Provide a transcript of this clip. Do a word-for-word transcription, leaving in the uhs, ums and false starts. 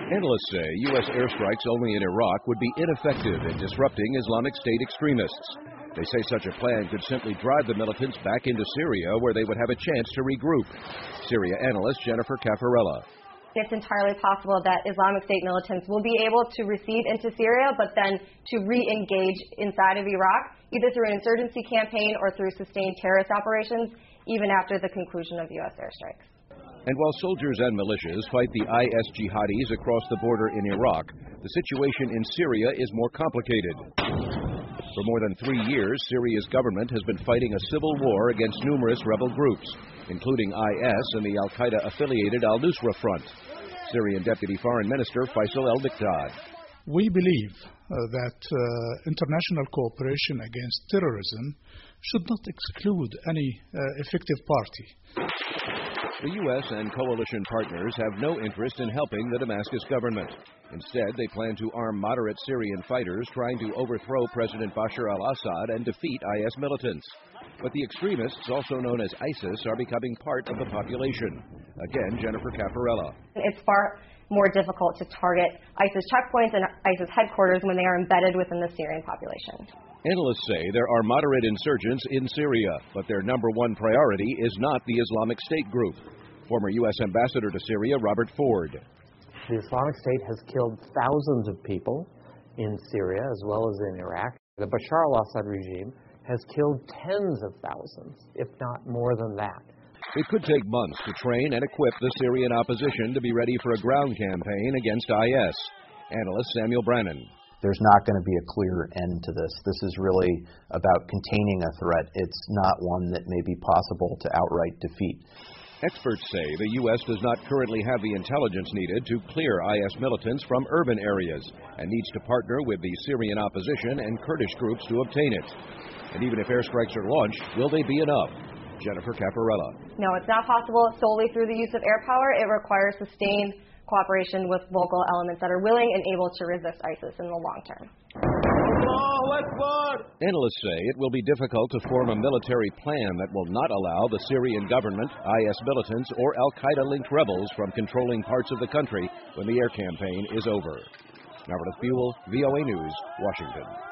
Analysts say U S airstrikes only in Iraq would be ineffective in disrupting Islamic State extremists. They say such a plan could simply drive the militants back into Syria, where they would have a chance to regroup. Syria analyst Jennifer Caffarella. It's entirely possible that Islamic State militants will be able to recede into Syria, but then to re-engage inside of Iraq, either through an insurgency campaign or through sustained terrorist operations, even after the conclusion of U S airstrikes. And while soldiers and militias fight the I S jihadis across the border in Iraq, the situation in Syria is more complicated. For more than three years, Syria's government has been fighting a civil war against numerous rebel groups, including I S and the al-Qaeda-affiliated al-Nusra Front. Syrian Deputy Foreign Minister Faisal al-Mikdad. We believe uh, that uh, international cooperation against terrorism should not exclude any uh, effective party. The U S and coalition partners have no interest in helping the Damascus government. Instead, they plan to arm moderate Syrian fighters trying to overthrow President Bashar al-Assad and defeat I S militants. But the extremists, also known as ISIS, are becoming part of the population. Again, Jennifer Caffarella. It's far more difficult to target ISIS checkpoints and ISIS headquarters when they are embedded within the Syrian population. Analysts say there are moderate insurgents in Syria, but their number one priority is not the Islamic State group. Former U S Ambassador to Syria, Robert Ford. The Islamic State has killed thousands of people in Syria as well as in Iraq. The Bashar al-Assad regime has killed tens of thousands, if not more than that. It could take months to train and equip the Syrian opposition to be ready for a ground campaign against I S. Analyst Samuel Brannan. There's not going to be a clear end to this. This is really about containing a threat. It's not one that may be possible to outright defeat. Experts say the U S does not currently have the intelligence needed to clear I S militants from urban areas and needs to partner with the Syrian opposition and Kurdish groups to obtain it. And even if airstrikes are launched, will they be enough? Jennifer Caffarella. No, it's not possible solely through the use of air power. It requires sustained cooperation with local elements that are willing and able to resist ISIS in the long term. Analysts say it will be difficult to form a military plan that will not allow the Syrian government, I S militants, or al-Qaeda-linked rebels from controlling parts of the country when the air campaign is over. Meredith Buell, V O A News, Washington.